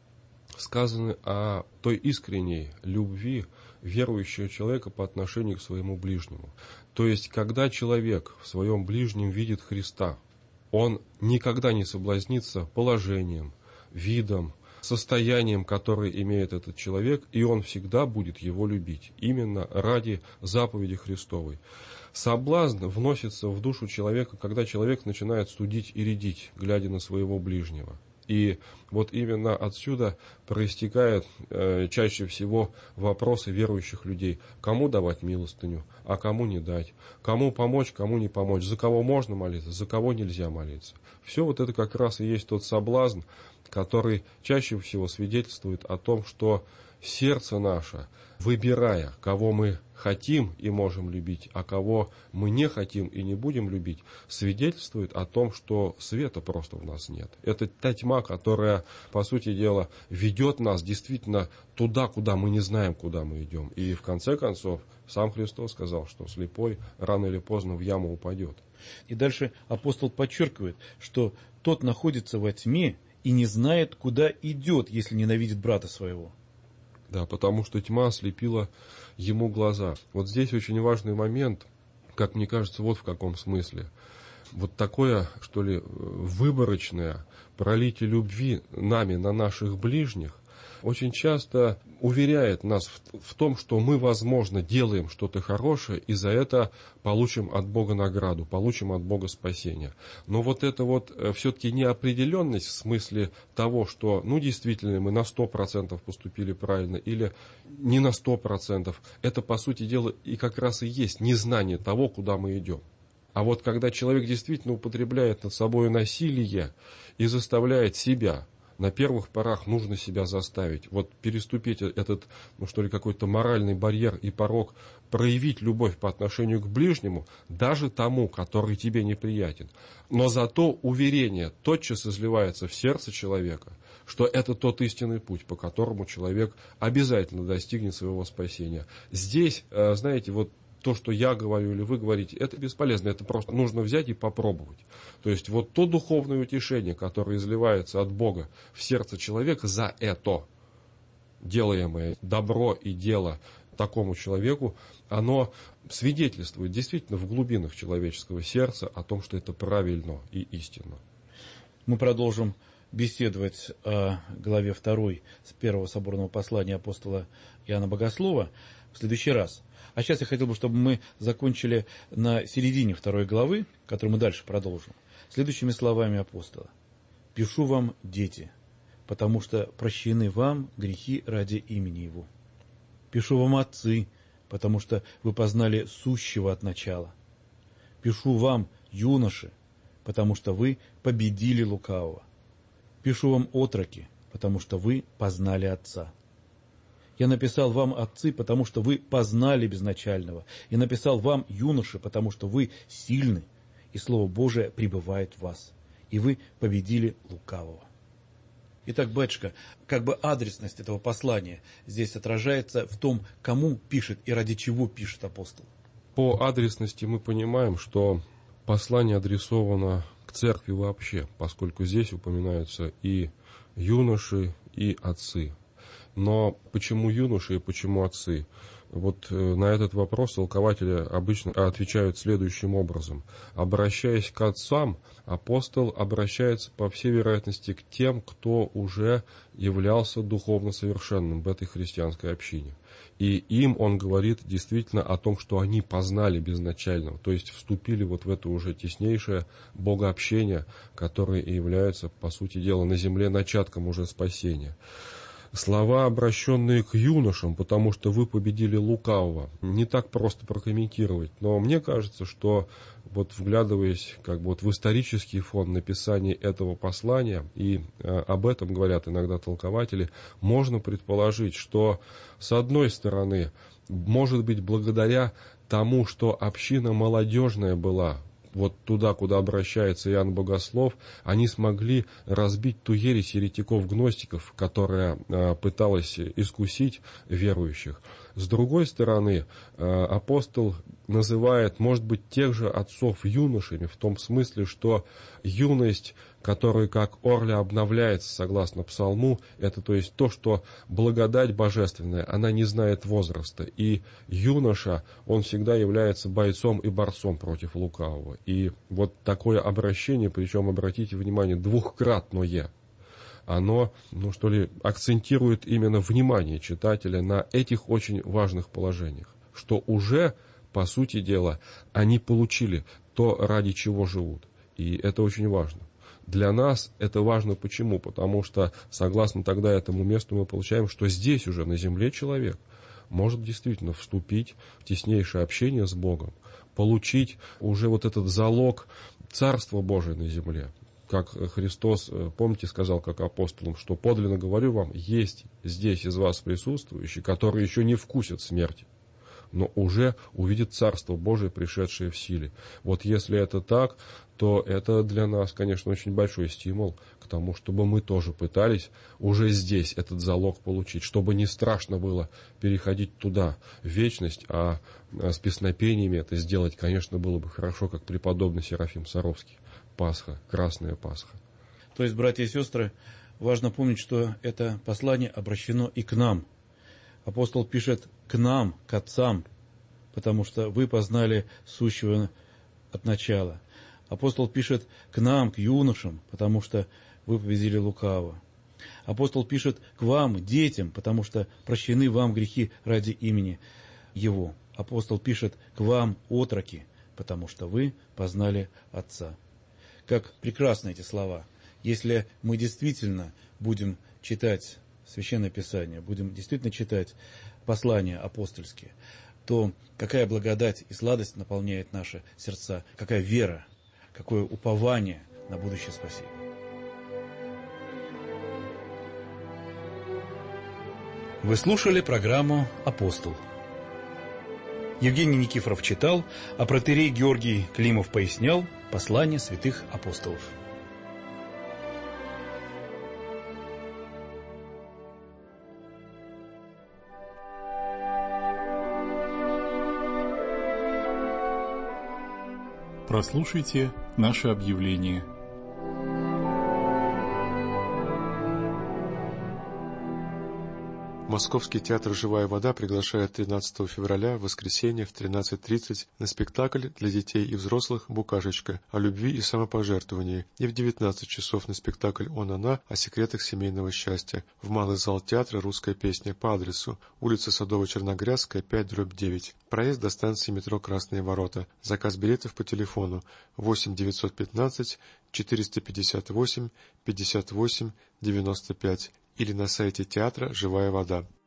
сказаны о той искренней любви верующего человека по отношению к своему ближнему. То есть, когда человек в своем ближнем видит Христа, он никогда не соблазнится положением, видом, состоянием, которое имеет этот человек, и он всегда будет его любить, именно ради заповеди Христовой. Соблазн вносится в душу человека, когда человек начинает судить и рядить, глядя на своего ближнего. И вот именно отсюда проистекают чаще всего вопросы верующих людей. Кому давать милостыню, а кому не дать? Кому помочь, кому не помочь? За кого можно молиться, за кого нельзя молиться? Все вот это как раз и есть тот соблазн, который чаще всего свидетельствует о том, что сердце наше, выбирая, кого мы хотим и можем любить, а кого мы не хотим и не будем любить, свидетельствует о том, что света просто в нас нет. Это та тьма, которая, по сути дела, ведет нас действительно туда, куда мы не знаем, куда мы идем. И в конце концов, сам Христос сказал, что слепой рано или поздно в яму упадет. И дальше апостол подчеркивает, что тот находится во тьме и не знает, куда идет, если ненавидит брата своего. Да, потому что тьма ослепила ему глаза. Вот здесь очень важный момент, как мне кажется, вот в каком смысле. Вот такое, что ли, выборочное пролитие любви нами на наших ближних очень часто уверяет нас в том, что мы, возможно, делаем что-то хорошее, и за это получим от Бога награду, получим от Бога спасение. Но вот это вот все-таки неопределенность в смысле того, что, действительно, мы на 100% поступили правильно, или не на 100%, это, по сути дела, и как раз и есть незнание того, куда мы идем. А вот когда человек действительно употребляет над собой насилие и заставляет себя, на первых порах нужно себя заставить, вот переступить этот, какой-то моральный барьер и порог, проявить любовь по отношению к ближнему, даже тому, который тебе неприятен. Но зато уверение тотчас изливается в сердце человека, что это тот истинный путь, по которому человек обязательно достигнет своего спасения. Здесь, знаете, вот то, что я говорю или вы говорите, это бесполезно, это просто нужно взять и попробовать. То есть вот то духовное утешение, которое изливается от Бога в сердце человека за это делаемое добро и дело такому человеку, оно свидетельствует действительно в глубинах человеческого сердца о том, что это правильно и истинно. Мы продолжим беседовать о главе 2 с первого соборного послания апостола Иоанна Богослова в следующий раз. А сейчас я хотел бы, чтобы мы закончили на середине 2 главы, которую мы дальше продолжим, следующими словами апостола. «Пишу вам, дети, потому что прощены вам грехи ради имени Его. Пишу вам, отцы, потому что вы познали сущего от начала. Пишу вам, юноши, потому что вы победили лукавого. Пишу вам, отроки, потому что вы познали Отца. Я написал вам, отцы, потому что вы познали безначального. И написал вам, юноши, потому что вы сильны, и Слово Божие пребывает в вас, и вы победили лукавого. Итак, батюшка, как бы адресность этого послания здесь отражается в том, кому пишет и ради чего пишет апостол. По адресности мы понимаем, что послание адресовано к церкви вообще, поскольку здесь упоминаются и юноши, и отцы. Но почему юноши и почему отцы? Вот на этот вопрос толкователи обычно отвечают следующим образом. Обращаясь к отцам, апостол обращается, по всей вероятности, к тем, кто уже являлся духовно совершенным в этой христианской общине. И им он говорит действительно о том, что они познали безначального, то есть вступили вот в это уже теснейшее богообщение, которое и является, по сути дела, на земле начатком уже спасения. Слова, обращенные к юношам, потому что вы победили лукавого, не так просто прокомментировать, но мне кажется, что вот вглядываясь как бы вот в исторический фон написания этого послания, и об этом говорят иногда толкователи, можно предположить, что с одной стороны, может быть, благодаря тому, что община молодежная была, вот туда, куда обращается Иоанн Богослов, они смогли разбить ту ересь еретиков-гностиков, которая пыталась искусить верующих. С другой стороны, апостол называет, может быть, тех же отцов юношами, в том смысле, что юность, которая как орля обновляется, согласно псалму, это то есть то, что благодать божественная, она не знает возраста. И юноша, он всегда является бойцом и борцом против лукавого. И вот такое обращение, причем, обратите внимание, двухкратное, оно, акцентирует именно внимание читателя на этих очень важных положениях, что уже, по сути дела, они получили то, ради чего живут. И это очень важно. Для нас это важно почему? Потому что, согласно тогда этому месту, мы получаем, что здесь уже, на земле, человек может действительно вступить в теснейшее общение с Богом, получить уже вот этот залог Царства Божия на земле. Как Христос, помните, сказал как апостолам, что подлинно говорю вам, есть здесь из вас присутствующие, которые еще не вкусят смерти, но уже увидят Царство Божие, пришедшее в силе. Вот если это так, то это для нас, конечно, очень большой стимул к тому, чтобы мы тоже пытались уже здесь этот залог получить, чтобы не страшно было переходить туда, в вечность, а с песнопениями это сделать, конечно, было бы хорошо, как преподобный Серафим Саровский. Пасха, Красная Пасха. То есть, братья и сестры, важно помнить, что это послание обращено и к нам. Апостол пишет к нам, к отцам, потому что вы познали сущего от начала. Апостол пишет к нам, к юношам, потому что вы победили лукавого. Апостол пишет к вам, детям, потому что прощены вам грехи ради имени Его. Апостол пишет к вам, отроки, потому что вы познали Отца. Как прекрасны эти слова. Если мы действительно будем читать Священное Писание, будем действительно читать послания апостольские, то какая благодать и сладость наполняет наши сердца, какая вера, какое упование на будущее спасение. Вы слушали программу «Апостол». Евгений Никифоров читал, а протоиерей Георгий Климов пояснял послание святых апостолов. Прослушайте наше объявление. Московский театр «Живая вода» приглашает 13 февраля, в воскресенье, в 13:30 на спектакль для детей и взрослых «Букашечка» о любви и самопожертвовании, и в 19 часов на спектакль «Он-она» о секретах семейного счастья в малый зал театра «Русская песня» по адресу улица Садово-Черногрязская, 5/9. Проезд до станции метро «Красные ворота». Заказ билетов по телефону 8 915 458 58 95 или на сайте театра «Живая вода».